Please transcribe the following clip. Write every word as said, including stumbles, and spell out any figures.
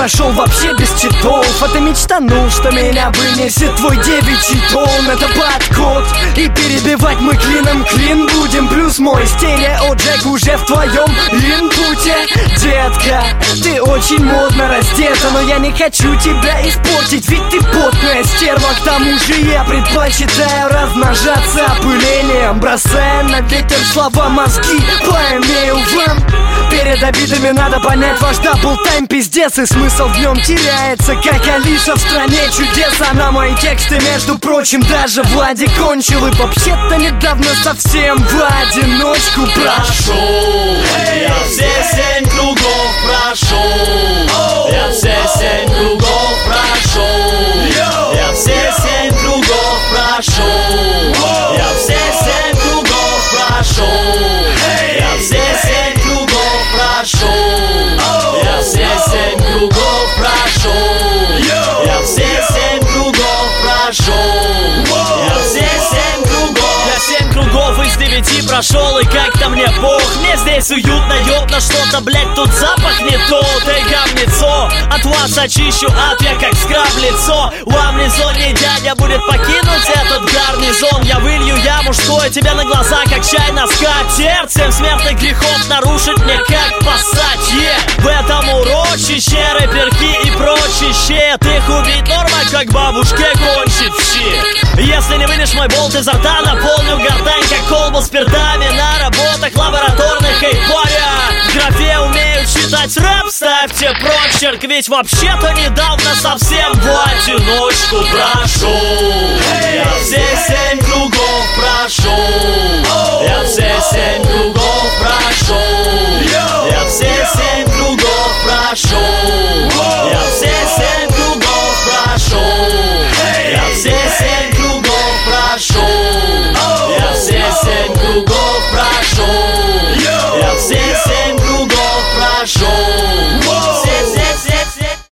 прошел вообще без читов. А ты мечтанул, что меня вынесет твой девичий тон. Это подход, и перебивать мы клином клин будем. Плюс мой стерео-джек уже в твоем инпуте. Детка, ты очень модно раздета, но я не хочу тебя испортить, ведь ты потная стерва. К тому же я предпочитаю размножаться опылением, бросая на ветер слова, мозги поимею вам. Перед обидами надо понять ваш даблтайм пиздец, и смысл в нем теряется, как Алиса в стране чудес. А на мои тексты, между прочим, даже Влади кончил. И вообще-то недавно совсем в одиночку прошел. Я все семь кругов прошел. Я все семь кругов прошел. Я все семь кругов прошел. Я все семь кругов прошел. Я все семь кругов прошел. Я все семь кругов прошел. Я все семь кругов прошел. Я все семь кругов. Я семь кругов из девяти прошел, и как-то мне пох. Мне здесь уютно, ёбно что-то, блять, тут запах не тот. Эй, говнецо, от вас очищу ад, я как скраб лицо. Вам резон не дядя будет покинуть этот гарнизон. Я вылью я мужской, тебя на глаза, как чай на скатерть. Семь смертных грехов нарушить мне как пассать, yeah. В этом урочище рэперки и прочище. Их убить норма, как бабушке кончить щи. Если не вынешь мой болт изо рта, наполню гортань, как колбу спиртами. На работах лабораторных, эй, паря, в графе умею читать рэп, ставьте прочерк. Ведь вообще-то недавно совсем в одиночку прошел. Я все семь кругов прошел.